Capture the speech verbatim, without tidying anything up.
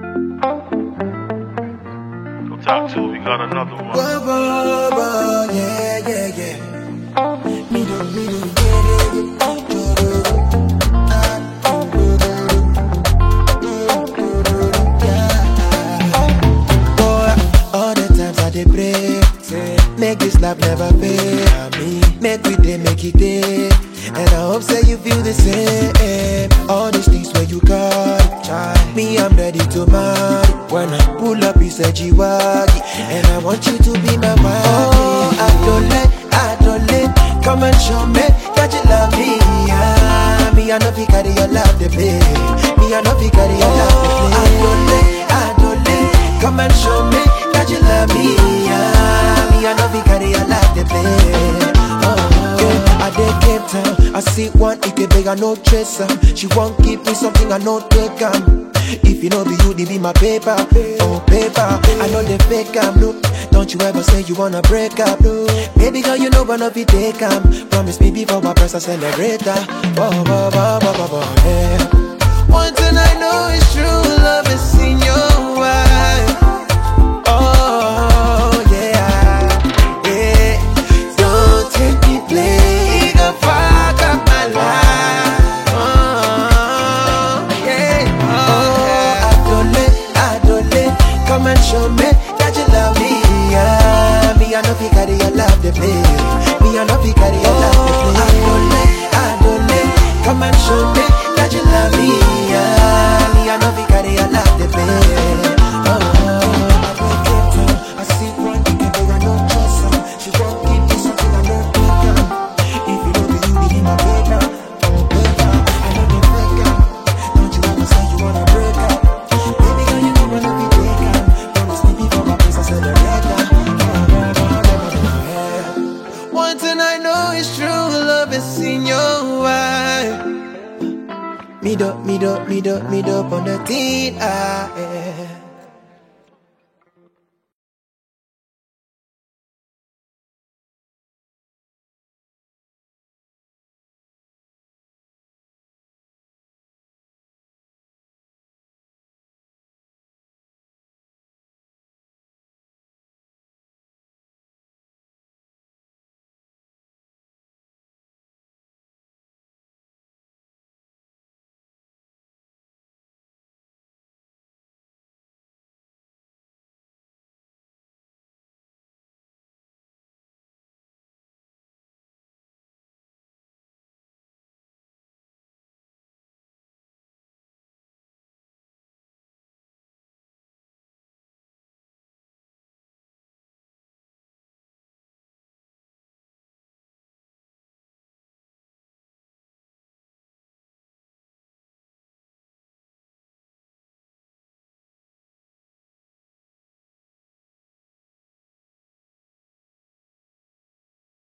Top two, we got another one. Whoa, whoa, whoa, yeah, yeah, yeah. Me do, me do, yeah, yeah, yeah. Do, do, do. Ah, do, do, do. Do, do, do, yeah. Boy, all the times I dey pray, say, make this love never pay. Make we day, make it day. And I hope say you feel the same. All these things where you got me, I'm ready to marry. When I pull up, you said you waggy, and I want you to be my wife. Oh, I don't let, I don't let. Come and show me that you love me. Ah, me, I know you carry your love to play. Me, I know you carry your love to play. I don't let, I don't let. Come and show me that you love me. Ah, me, I know you carry your love to play. I dey Cape Town, I see one Ike beg, I no chase am. She won't give me something, I no take am. If you know be you, they be my paper, oh paper. I know they fake am, no. Don't you ever say you wanna break up, no. Baby girl, you know wanna be take am. Promise me before my press I celebrate her. Whoa, whoa, whoa, whoa, whoa, whoa, yeah. One thing I know is true, love is in your eyes. Oh yeah, yeah. Don't take me play. Come and show me that you love me. Yeah, me I know you carry your love to play. Me I know you carry your love to play. I don't let, I don't let. Come and show me that you love me. Yeah, me I know you carry your love to play. Oh, I break it down. I see one thing but I don't trust her. She won't give me something I don't take her. If you know me, you be in my paper. Oh, paper. I know they break up. Don't you ever say you wanna break up. Baby girl, you know I love you. One thing I know is true, love is in your eyes. Me do, me do, me do, me do on the teen eye.